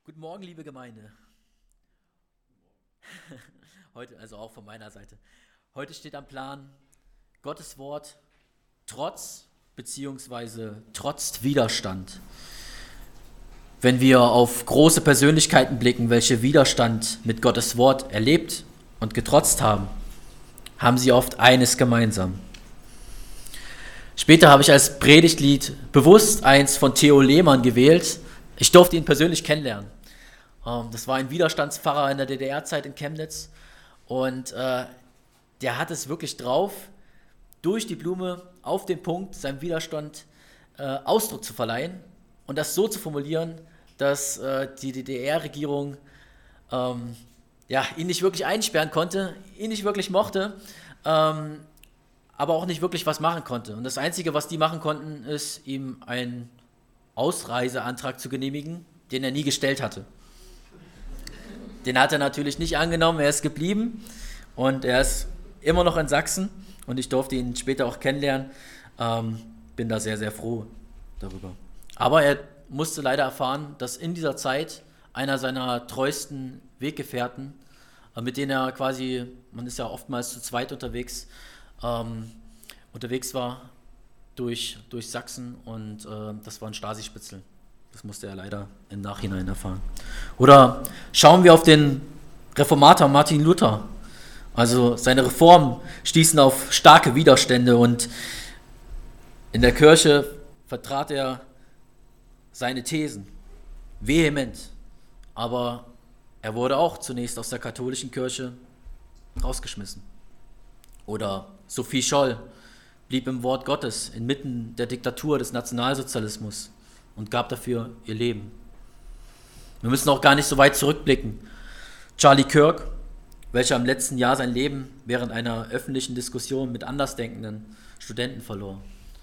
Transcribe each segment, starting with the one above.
Guten Morgen, liebe Gemeinde. Heute, also auch von meiner Seite. Heute steht am Plan Gottes Wort trotz bzw. trotz Widerstand. Wenn wir auf große Persönlichkeiten blicken, welche Widerstand mit Gottes Wort erlebt und getrotzt haben, haben sie oft eines gemeinsam. Später habe ich als Predigtlied bewusst eins von Theo Lehmann gewählt. Ich durfte ihn persönlich kennenlernen. Das war ein Widerstandspfarrer in der DDR-Zeit in Chemnitz und der hat es wirklich drauf, durch die Blume auf den Punkt seinem Widerstand Ausdruck zu verleihen und das so zu formulieren, dass die DDR-Regierung ihn nicht wirklich einsperren konnte, ihn nicht wirklich mochte, aber auch nicht wirklich was machen konnte. Und das Einzige, was die machen konnten, ist, ihm einen Ausreiseantrag zu genehmigen, den er nie gestellt hatte. Den hat er natürlich nicht angenommen, er ist geblieben und er ist immer noch in Sachsen und ich durfte ihn später auch kennenlernen. Bin da sehr, sehr froh darüber. Aber er musste leider erfahren, dass in dieser Zeit einer seiner treuesten Weggefährten, mit denen er quasi, man ist ja oftmals zu zweit unterwegs war durch Sachsen und das war ein Stasi-Spitzel. Das musste er leider im Nachhinein erfahren. Oder schauen wir auf den Reformator Martin Luther. Also seine Reformen stießen auf starke Widerstände und in der Kirche vertrat er seine Thesen vehement. Aber er wurde auch zunächst aus der katholischen Kirche rausgeschmissen. Oder Sophie Scholl blieb im Wort Gottes inmitten der Diktatur des Nationalsozialismus und gab dafür ihr Leben. Wir müssen auch gar nicht so weit zurückblicken. Charlie Kirk, welcher im letzten Jahr sein Leben während einer öffentlichen Diskussion mit andersdenkenden Studenten verlor.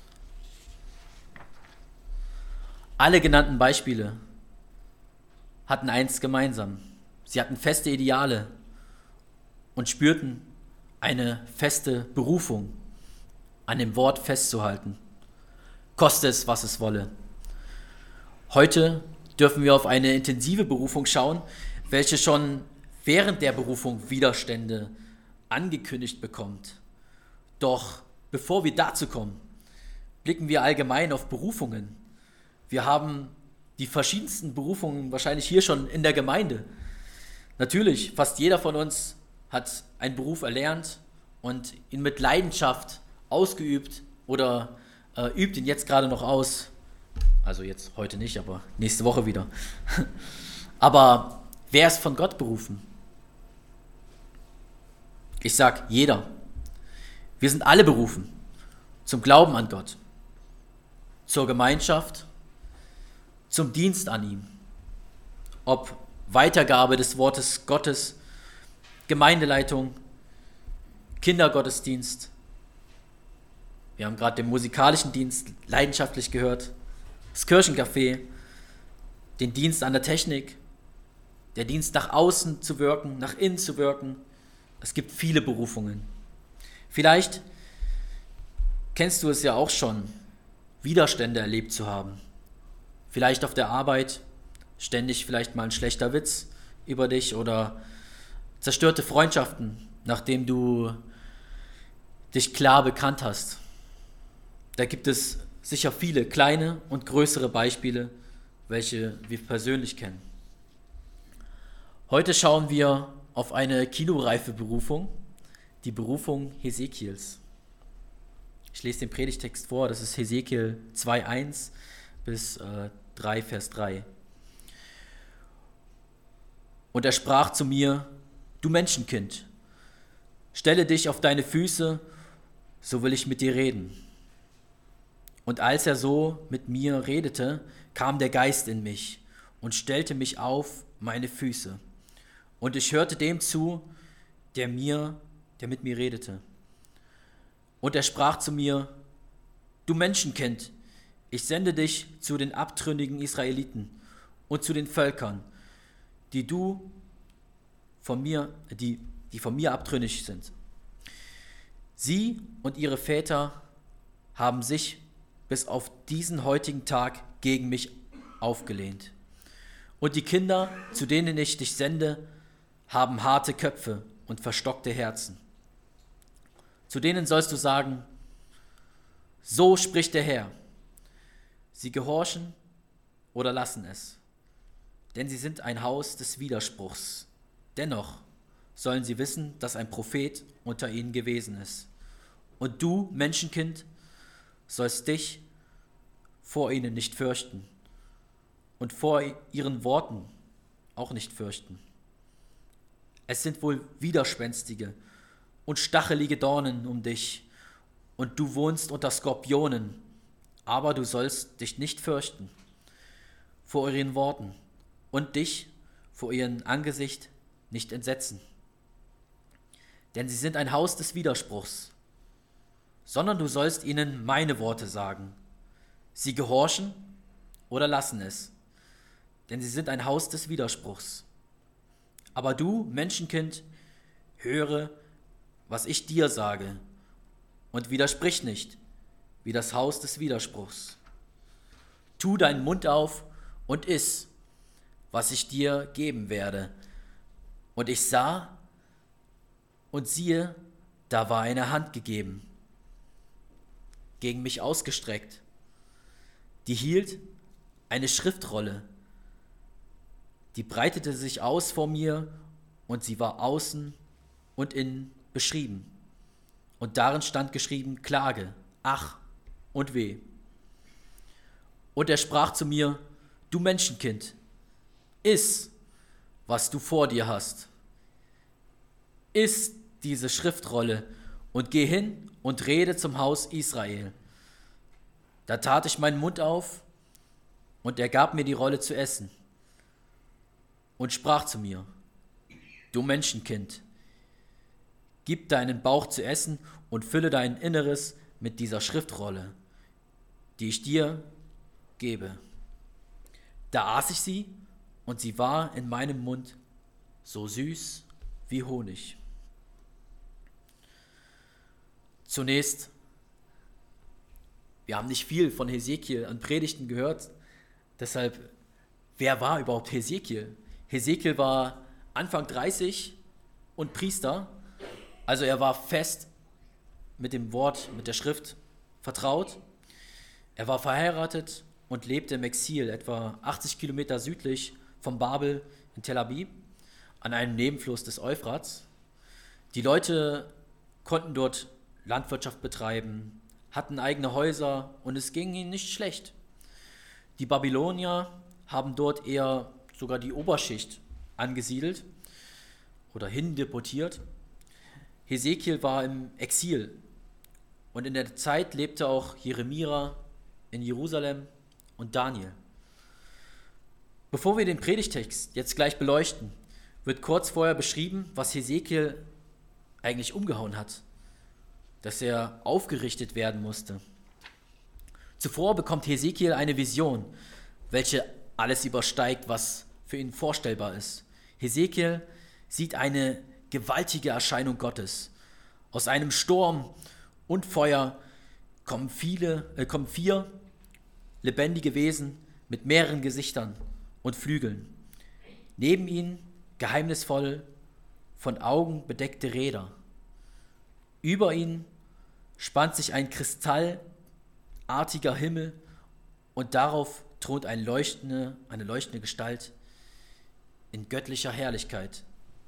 Alle genannten Beispiele hatten eins gemeinsam. Sie hatten feste Ideale und spürten eine feste Berufung, an dem Wort festzuhalten. Koste es, was es wolle. Heute dürfen wir auf eine intensive Berufung schauen, welche schon während der Berufung Widerstände angekündigt bekommt. Doch bevor wir dazu kommen, blicken wir allgemein auf Berufungen. Wir haben die verschiedensten Berufungen wahrscheinlich hier schon in der Gemeinde. Natürlich, fast jeder von uns hat einen Beruf erlernt und ihn mit Leidenschaft ausgeübt oder übt ihn jetzt gerade noch aus. Also jetzt heute nicht, aber nächste Woche wieder. Aber wer ist von Gott berufen? Ich sag jeder. Wir sind alle berufen zum Glauben an Gott, zur Gemeinschaft, zum Dienst an ihm. Ob Weitergabe des Wortes Gottes, Gemeindeleitung, Kindergottesdienst. Wir haben gerade den musikalischen Dienst leidenschaftlich gehört. Das Kirchencafé, den Dienst an der Technik, der Dienst nach außen zu wirken, nach innen zu wirken. Es gibt viele Berufungen. Vielleicht kennst du es ja auch schon, Widerstände erlebt zu haben. Vielleicht auf der Arbeit, ständig vielleicht mal ein schlechter Witz über dich oder zerstörte Freundschaften, nachdem du dich klar bekannt hast. Da gibt es sicher viele kleine und größere Beispiele, welche wir persönlich kennen. Heute schauen wir auf eine kinoreife Berufung, die Berufung Hesekiels. Ich lese den Predigtext vor, das ist Hesekiel 2,1 bis 3, Vers 3. Und er sprach zu mir: Du Menschenkind, stelle dich auf deine Füße, so will ich mit dir reden. Und als er so mit mir redete, kam der Geist in mich und stellte mich auf meine Füße. Und ich hörte dem zu, der mit mir redete. Und er sprach zu mir: Du Menschenkind, ich sende dich zu den abtrünnigen Israeliten und zu den Völkern, die von mir abtrünnig sind. Sie und ihre Väter haben sich bis auf diesen heutigen Tag gegen mich aufgelehnt. Und die Kinder, zu denen ich dich sende, haben harte Köpfe und verstockte Herzen. Zu denen sollst du sagen, so spricht der Herr. Sie gehorchen oder lassen es, denn sie sind ein Haus des Widerspruchs. Dennoch sollen sie wissen, dass ein Prophet unter ihnen gewesen ist. Und du, Menschenkind, sollst dich vor ihnen nicht fürchten und vor ihren Worten auch nicht fürchten. Es sind wohl widerspenstige und stachelige Dornen um dich, und du wohnst unter Skorpionen, aber du sollst dich nicht fürchten vor ihren Worten und dich vor ihrem Angesicht nicht entsetzen. Denn sie sind ein Haus des Widerspruchs, sondern du sollst ihnen meine Worte sagen. Sie gehorchen oder lassen es, denn sie sind ein Haus des Widerspruchs. Aber du, Menschenkind, höre, was ich dir sage, und widersprich nicht, wie das Haus des Widerspruchs. Tu deinen Mund auf und iss, was ich dir geben werde. Und ich sah, und siehe, da war eine Hand gegeben, gegen mich ausgestreckt. Die hielt eine Schriftrolle, die breitete sich aus vor mir, und sie war außen und innen beschrieben. Und darin stand geschrieben: Klage, Ach und Weh. Und er sprach zu mir: Du Menschenkind, iss, was du vor dir hast. Iss diese Schriftrolle und geh hin und rede zum Haus Israel. Da tat ich meinen Mund auf, und er gab mir die Rolle zu essen und sprach zu mir: Du Menschenkind, gib deinen Bauch zu essen und fülle dein Inneres mit dieser Schriftrolle, die ich dir gebe. Da aß ich sie, und sie war in meinem Mund so süß wie Honig. Zunächst, wir haben nicht viel von Hesekiel an Predigten gehört, deshalb, wer war überhaupt Hesekiel? Hesekiel war Anfang 30 und Priester, also er war fest mit dem Wort, mit der Schrift vertraut. Er war verheiratet und lebte im Exil, etwa 80 Kilometer südlich von Babel in Tel Aviv, an einem Nebenfluss des Euphrats. Die Leute konnten dort Landwirtschaft betreiben, hatten eigene Häuser und es ging ihnen nicht schlecht. Die Babylonier haben dort eher sogar die Oberschicht angesiedelt oder hindeportiert. Hesekiel war im Exil und in der Zeit lebte auch Jeremia in Jerusalem und Daniel. Bevor wir den Predigtext jetzt gleich beleuchten, wird kurz vorher beschrieben, was Hesekiel eigentlich umgehauen hat, dass er aufgerichtet werden musste. Zuvor bekommt Hesekiel eine Vision, welche alles übersteigt, was für ihn vorstellbar ist. Hesekiel sieht eine gewaltige Erscheinung Gottes. Aus einem Sturm und Feuer kommen vier lebendige Wesen mit mehreren Gesichtern und Flügeln. Neben ihnen geheimnisvoll von Augen bedeckte Räder. Über ihnen spannt sich ein kristallartiger Himmel und darauf thront eine leuchtende Gestalt in göttlicher Herrlichkeit.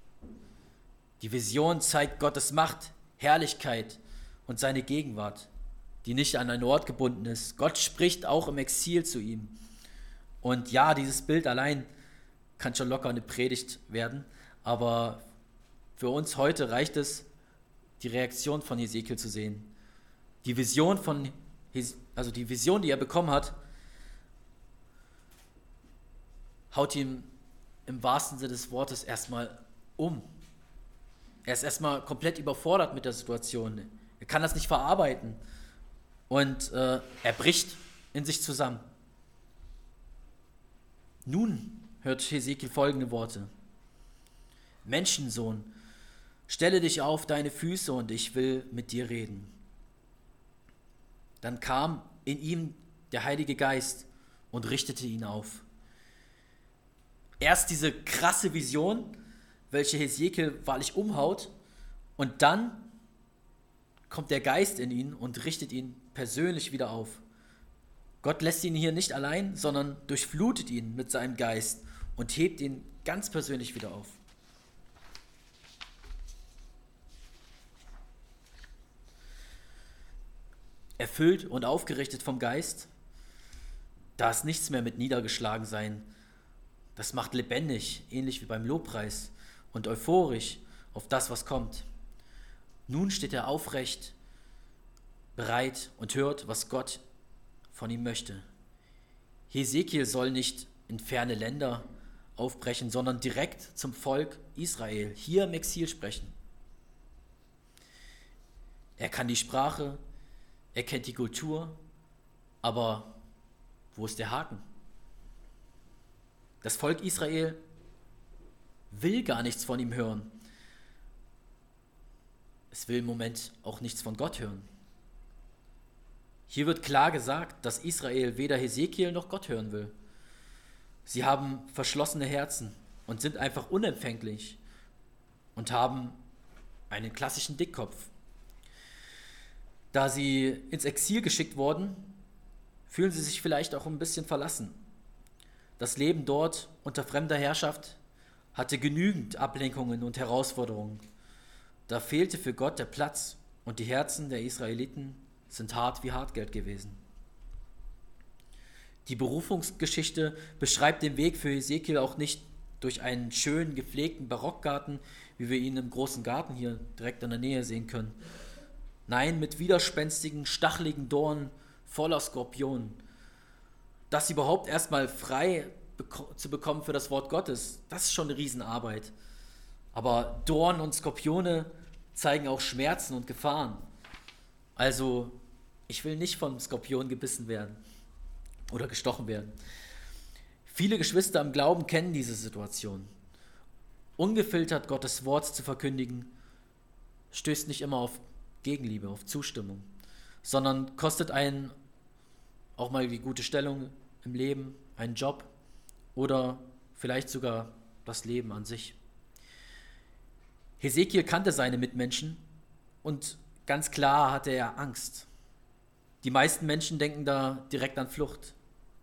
Die Vision zeigt Gottes Macht, Herrlichkeit und seine Gegenwart, die nicht an einen Ort gebunden ist. Gott spricht auch im Exil zu ihm. Und ja, dieses Bild allein kann schon locker eine Predigt werden, aber für uns heute reicht es, die Reaktion von Hesekiel zu sehen. Die Vision, die er bekommen hat, haut ihn im wahrsten Sinne des Wortes erstmal um. Er ist erstmal komplett überfordert mit der Situation. Er kann das nicht verarbeiten. Und er bricht in sich zusammen. Nun hört Hesekiel folgende Worte: Menschensohn, stelle dich auf deine Füße und ich will mit dir reden. Dann kam in ihm der Heilige Geist und richtete ihn auf. Erst diese krasse Vision, welche Hesekiel wahrlich umhaut, und dann kommt der Geist in ihn und richtet ihn persönlich wieder auf. Gott lässt ihn hier nicht allein, sondern durchflutet ihn mit seinem Geist und hebt ihn ganz persönlich wieder auf. Erfüllt und aufgerichtet vom Geist, da ist nichts mehr mit niedergeschlagen sein. Das macht lebendig, ähnlich wie beim Lobpreis, und euphorisch auf das, was kommt. Nun steht er aufrecht, bereit und hört, was Gott von ihm möchte. Hesekiel soll nicht in ferne Länder aufbrechen, sondern direkt zum Volk Israel, hier im Exil sprechen. Er kann die Sprache, er kennt die Kultur, aber wo ist der Haken? Das Volk Israel will gar nichts von ihm hören. Es will im Moment auch nichts von Gott hören. Hier wird klar gesagt, dass Israel weder Hesekiel noch Gott hören will. Sie haben verschlossene Herzen und sind einfach unempfänglich und haben einen klassischen Dickkopf. Da sie ins Exil geschickt wurden, fühlen sie sich vielleicht auch ein bisschen verlassen. Das Leben dort unter fremder Herrschaft hatte genügend Ablenkungen und Herausforderungen. Da fehlte für Gott der Platz und die Herzen der Israeliten sind hart wie Hartgeld gewesen. Die Berufungsgeschichte beschreibt den Weg für Hesekiel auch nicht durch einen schönen, gepflegten Barockgarten, wie wir ihn im großen Garten hier direkt in der Nähe sehen können. Nein, mit widerspenstigen, stacheligen Dornen voller Skorpionen. Das überhaupt erstmal frei zu bekommen für das Wort Gottes, das ist schon eine Riesenarbeit. Aber Dornen und Skorpione zeigen auch Schmerzen und Gefahren. Also, ich will nicht vom Skorpion gebissen werden oder gestochen werden. Viele Geschwister im Glauben kennen diese Situation. Ungefiltert Gottes Wort zu verkündigen, stößt nicht immer auf Gegenliebe, auf Zustimmung, sondern kostet einen auch mal die gute Stellung im Leben, einen Job oder vielleicht sogar das Leben an sich. Hesekiel kannte seine Mitmenschen und ganz klar hatte er Angst. Die meisten Menschen denken da direkt an Flucht.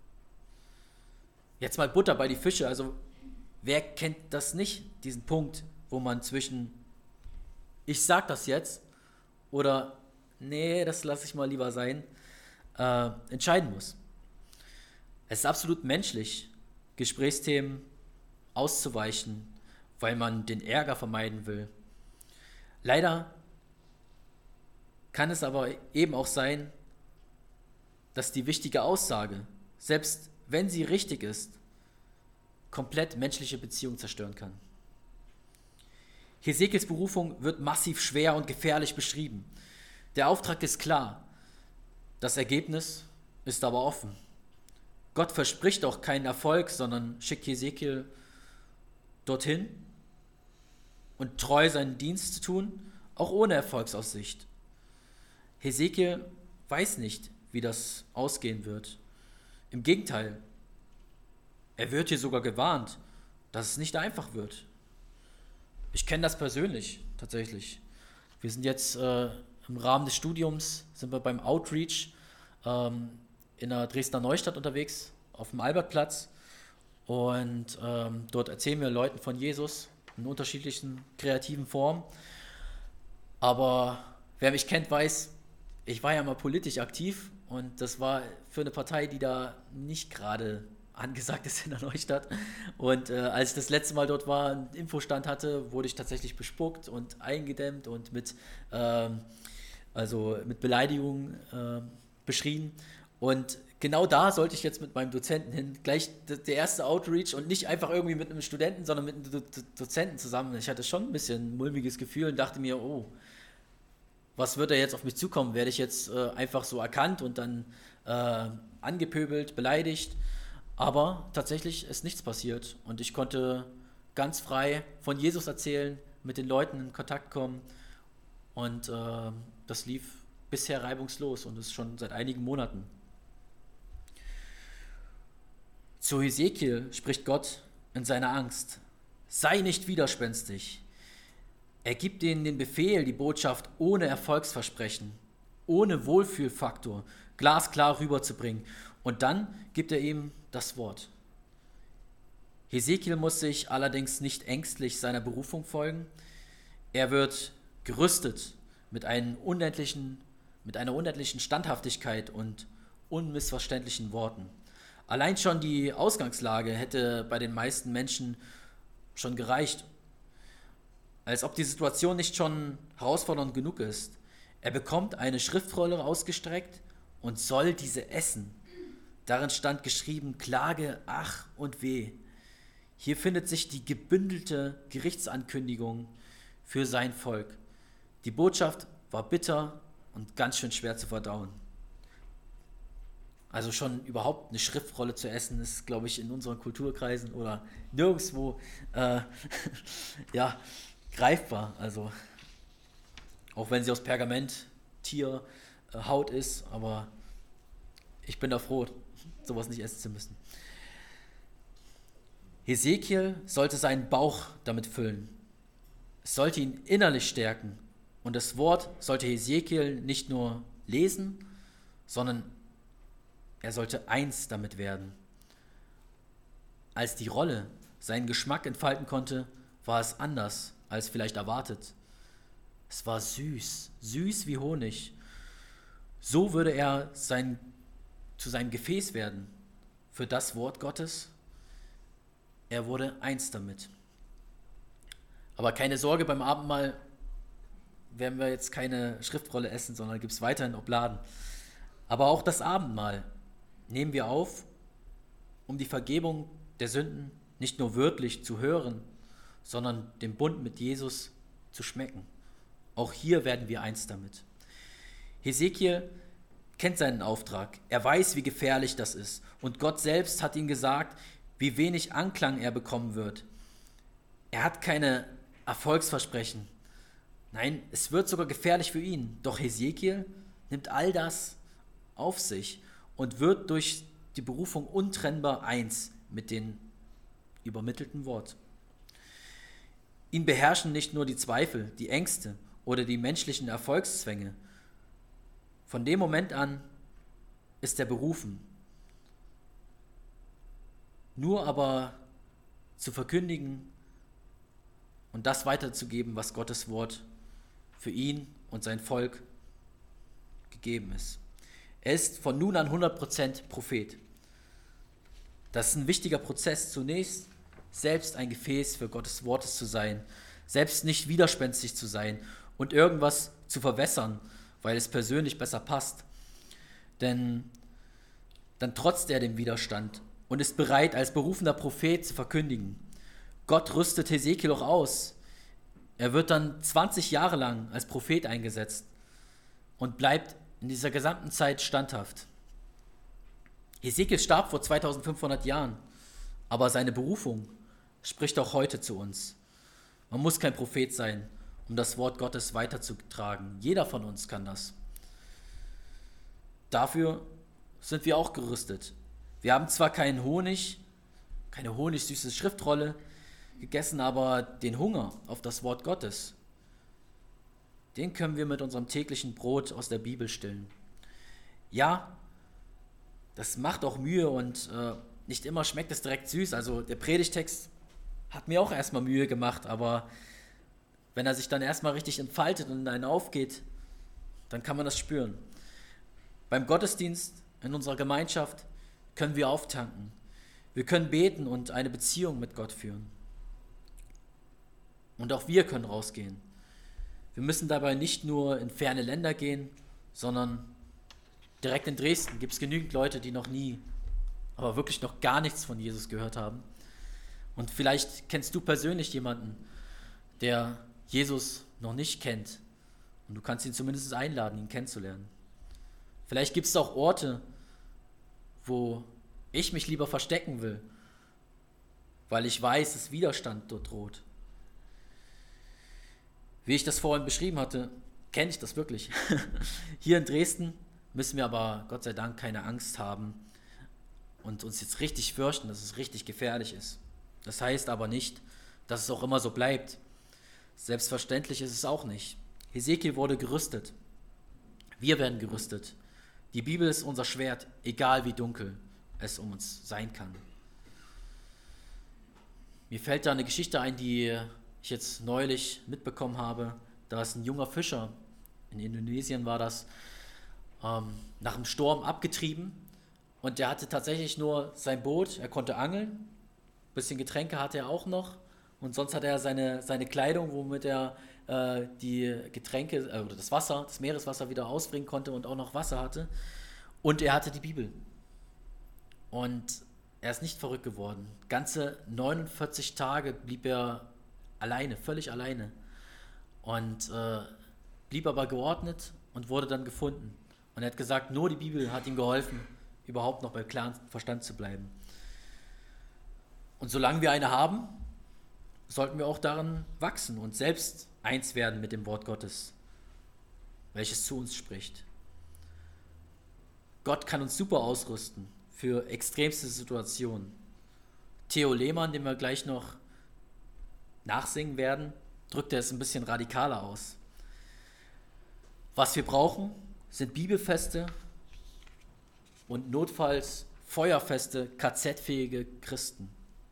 Jetzt mal Butter bei die Fische, also wer kennt das nicht, diesen Punkt, wo man zwischen ich sag das jetzt oder nee, das lasse ich mal lieber sein, entscheiden muss. Es ist absolut menschlich, Gesprächsthemen auszuweichen, weil man den Ärger vermeiden will. Leider kann es aber eben auch sein, dass die wichtige Aussage, selbst wenn sie richtig ist, komplett menschliche Beziehungen zerstören kann. Hesekiels Berufung wird massiv schwer und gefährlich beschrieben. Der Auftrag ist klar, das Ergebnis ist aber offen. Gott verspricht auch keinen Erfolg, sondern schickt Hesekiel dorthin und treu seinen Dienst zu tun, auch ohne Erfolgsaussicht. Hesekiel weiß nicht, wie das ausgehen wird. Im Gegenteil, er wird hier sogar gewarnt, dass es nicht einfach wird. Ich kenne das persönlich, tatsächlich. Wir sind jetzt im Rahmen des Studiums, sind wir beim Outreach in der Dresdner Neustadt unterwegs, auf dem Albertplatz. Und dort erzählen wir Leuten von Jesus in unterschiedlichen kreativen Formen. Aber wer mich kennt, weiß, ich war ja mal politisch aktiv und das war für eine Partei, die da nicht gerade angesagt ist in der Neustadt. Und als ich das letzte Mal dort war, einen Infostand hatte, wurde ich tatsächlich bespuckt und eingedämmt und mit Beleidigungen beschrien. Und genau da sollte ich jetzt mit meinem Dozenten hin, gleich der erste Outreach und nicht einfach irgendwie mit einem Studenten, sondern mit einem Dozenten zusammen. Ich hatte schon ein bisschen ein mulmiges Gefühl und dachte mir, oh, was wird da jetzt auf mich zukommen? Werde ich jetzt einfach so erkannt und dann angepöbelt, beleidigt? Aber tatsächlich ist nichts passiert und ich konnte ganz frei von Jesus erzählen, mit den Leuten in Kontakt kommen und das lief bisher reibungslos und ist schon seit einigen Monaten. Zu Hesekiel spricht Gott in seiner Angst. Sei nicht widerspenstig. Er gibt ihnen den Befehl, die Botschaft ohne Erfolgsversprechen, ohne Wohlfühlfaktor, glasklar rüberzubringen. Und dann gibt er ihm das Wort. Hesekiel muss sich allerdings nicht ängstlich seiner Berufung folgen. Er wird gerüstet mit einer unendlichen Standhaftigkeit und unmissverständlichen Worten. Allein schon die Ausgangslage hätte bei den meisten Menschen schon gereicht, als ob die Situation nicht schon herausfordernd genug ist. Er bekommt eine Schriftrolle ausgestreckt und soll diese essen. Darin stand geschrieben: Klage, ach und weh. Hier findet sich die gebündelte Gerichtsankündigung für sein Volk. Die Botschaft war bitter und ganz schön schwer zu verdauen. Also schon überhaupt eine Schriftrolle zu essen, ist, glaube ich, in unseren Kulturkreisen oder nirgendwo ja, greifbar. Also auch wenn sie aus Pergament, Tier, Haut ist, aber ich bin da froh, sowas nicht essen zu müssen. Hesekiel sollte seinen Bauch damit füllen. Es sollte ihn innerlich stärken. Und das Wort sollte Hesekiel nicht nur lesen, sondern er sollte eins damit werden. Als die Rolle seinen Geschmack entfalten konnte, war es anders als vielleicht erwartet. Es war süß, süß wie Honig. So würde er zu seinem Gefäß werden für das Wort Gottes. Er wurde eins damit. Aber keine Sorge, beim Abendmahl werden wir jetzt keine Schriftrolle essen, sondern gibt es weiterhin Obladen. Aber auch das Abendmahl nehmen wir auf, um die Vergebung der Sünden nicht nur wörtlich zu hören, sondern den Bund mit Jesus zu schmecken. Auch hier werden wir eins damit. Hesekiel kennt seinen Auftrag. Er weiß, wie gefährlich das ist. Und Gott selbst hat ihm gesagt, wie wenig Anklang er bekommen wird. Er hat keine Erfolgsversprechen. Nein, es wird sogar gefährlich für ihn. Doch Hesekiel nimmt all das auf sich und wird durch die Berufung untrennbar eins mit dem übermittelten Wort. Ihn beherrschen nicht nur die Zweifel, die Ängste oder die menschlichen Erfolgszwänge. Von dem Moment an ist er berufen. Nur aber zu verkündigen und das weiterzugeben, was Gottes Wort für ihn und sein Volk gegeben ist. Er ist von nun an 100% Prophet. Das ist ein wichtiger Prozess, zunächst selbst ein Gefäß für Gottes Wortes zu sein, selbst nicht widerspenstig zu sein und irgendwas zu verwässern, weil es persönlich besser passt. Denn dann trotzt er dem Widerstand und ist bereit, als berufener Prophet zu verkündigen. Gott rüstet Hesekiel auch aus. Er wird dann 20 Jahre lang als Prophet eingesetzt und bleibt in dieser gesamten Zeit standhaft. Hesekiel starb vor 2500 Jahren, aber seine Berufung spricht auch heute zu uns. Man muss kein Prophet sein, um das Wort Gottes weiterzutragen. Jeder von uns kann das. Dafür sind wir auch gerüstet. Wir haben zwar keine honigsüße Schriftrolle gegessen, aber den Hunger auf das Wort Gottes, den können wir mit unserem täglichen Brot aus der Bibel stillen. Ja, das macht auch Mühe und nicht immer schmeckt es direkt süß. Also der Predigtext hat mir auch erstmal Mühe gemacht, aber wenn er sich dann erstmal richtig entfaltet und in einen aufgeht, dann kann man das spüren. Beim Gottesdienst in unserer Gemeinschaft können wir auftanken. Wir können beten und eine Beziehung mit Gott führen. Und auch wir können rausgehen. Wir müssen dabei nicht nur in ferne Länder gehen, sondern direkt in Dresden gibt es genügend Leute, die noch nie, aber wirklich noch gar nichts von Jesus gehört haben. Und vielleicht kennst du persönlich jemanden, der Jesus noch nicht kennt. Und du kannst ihn zumindest einladen, ihn kennenzulernen. Vielleicht gibt es auch Orte, wo ich mich lieber verstecken will, weil ich weiß, dass Widerstand dort droht. Wie ich das vorhin beschrieben hatte, kenne ich das wirklich. Hier in Dresden müssen wir aber Gott sei Dank keine Angst haben und uns jetzt richtig fürchten, dass es richtig gefährlich ist. Das heißt aber nicht, dass es auch immer so bleibt. Selbstverständlich ist es auch nicht. Hesekiel wurde gerüstet. Wir werden gerüstet. Die Bibel ist unser Schwert, egal wie dunkel es um uns sein kann. Mir fällt da eine Geschichte ein, die ich jetzt neulich mitbekommen habe. Da ist ein junger Fischer, in Indonesien war das, nach dem Sturm abgetrieben und der hatte tatsächlich nur sein Boot, er konnte angeln, ein bisschen Getränke hatte er auch noch und sonst hatte er seine Kleidung, womit er die Getränke oder das Wasser, das Meereswasser wieder ausbringen konnte und auch noch Wasser hatte und er hatte die Bibel und er ist nicht verrückt geworden. Ganze 49 Tage blieb er alleine, völlig alleine und blieb aber geordnet und wurde dann gefunden. Und er hat gesagt, nur die Bibel hat ihm geholfen, überhaupt noch bei klarem Verstand zu bleiben. Und solange wir eine haben, sollten wir auch darin wachsen und selbst eins werden mit dem Wort Gottes, welches zu uns spricht. Gott kann uns super ausrüsten für extremste Situationen. Theo Lehmann, den wir gleich noch nachsingen werden, drückt er es ein bisschen radikaler aus. Was wir brauchen, sind bibelfeste und notfalls feuerfeste, KZ-fähige Christen.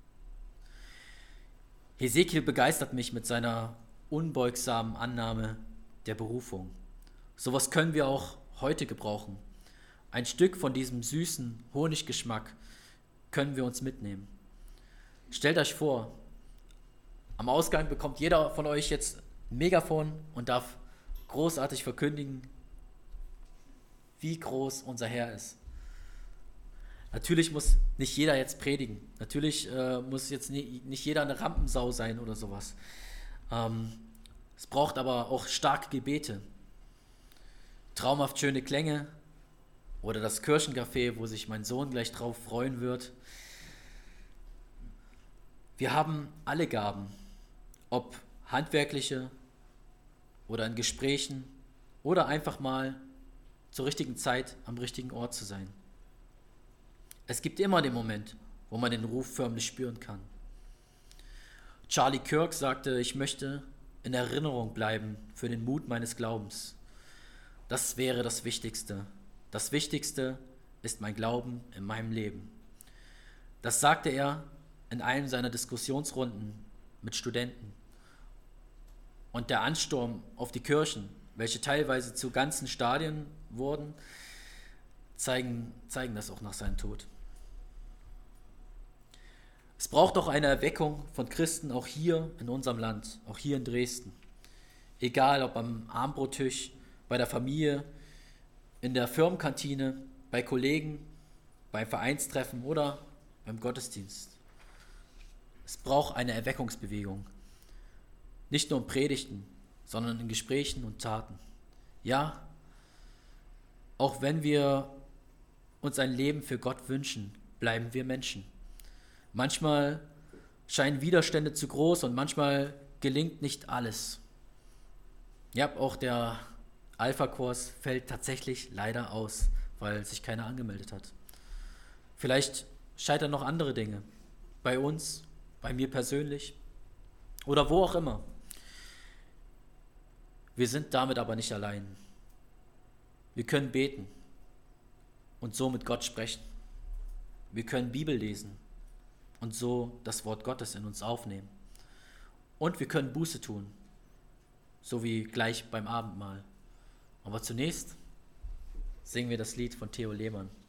Hesekiel begeistert mich mit seiner unbeugsamen Annahme der Berufung. Sowas können wir auch heute gebrauchen. Ein Stück von diesem süßen Honiggeschmack können wir uns mitnehmen. Stellt euch vor, am Ausgang bekommt jeder von euch jetzt ein Megafon und darf großartig verkündigen, wie groß unser Herr ist. Natürlich muss nicht jeder jetzt predigen. Natürlich muss jetzt nicht jeder eine Rampensau sein oder sowas. Es braucht aber auch starke Gebete. Traumhaft schöne Klänge oder das Kirchencafé, wo sich mein Sohn gleich drauf freuen wird. Wir haben alle Gaben, ob handwerkliche oder in Gesprächen oder einfach mal zur richtigen Zeit am richtigen Ort zu sein. Es gibt immer den Moment, wo man den Ruf förmlich spüren kann. Charlie Kirk sagte, ich möchte in Erinnerung bleiben für den Mut meines Glaubens. Das wäre das Wichtigste. Das Wichtigste ist mein Glauben in meinem Leben. Das sagte er in einem seiner Diskussionsrunden mit Studenten. Und der Ansturm auf die Kirchen, welche teilweise zu ganzen Stadien wurden, zeigen das auch nach seinem Tod. Es braucht auch eine Erweckung von Christen, auch hier in unserem Land, auch hier in Dresden. Egal ob am Abendbrottisch, bei der Familie, in der Firmenkantine, bei Kollegen, beim Vereinstreffen oder beim Gottesdienst. Es braucht eine Erweckungsbewegung. Nicht nur in Predigten, sondern in Gesprächen und Taten. Ja, auch wenn wir uns ein Leben für Gott wünschen, bleiben wir Menschen. Manchmal scheinen Widerstände zu groß und manchmal gelingt nicht alles. Ja, auch der Alpha-Kurs fällt tatsächlich leider aus, weil sich keiner angemeldet hat. Vielleicht scheitern noch andere Dinge. Bei uns, bei mir persönlich oder wo auch immer. Wir sind damit aber nicht allein. Wir können beten und so mit Gott sprechen. Wir können Bibel lesen und so das Wort Gottes in uns aufnehmen. Und wir können Buße tun, so wie gleich beim Abendmahl. Aber zunächst singen wir das Lied von Theo Lehmann.